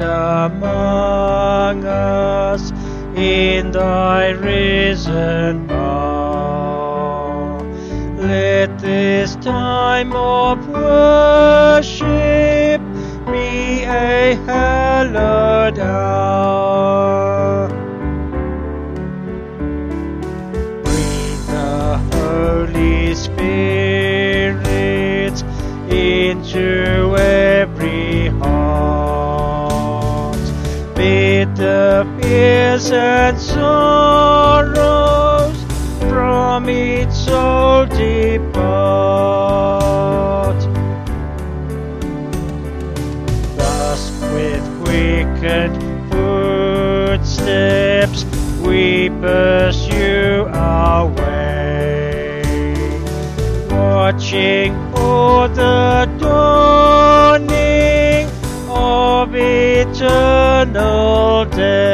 among us in thy risen power. Let this time of worship be a hallowed hour. Breathe the Holy Spirit into every heart. Bid the fears and sorrows from each soul depart. Thus with quickened footsteps we pursue our way, watching for the dawning of eternal day.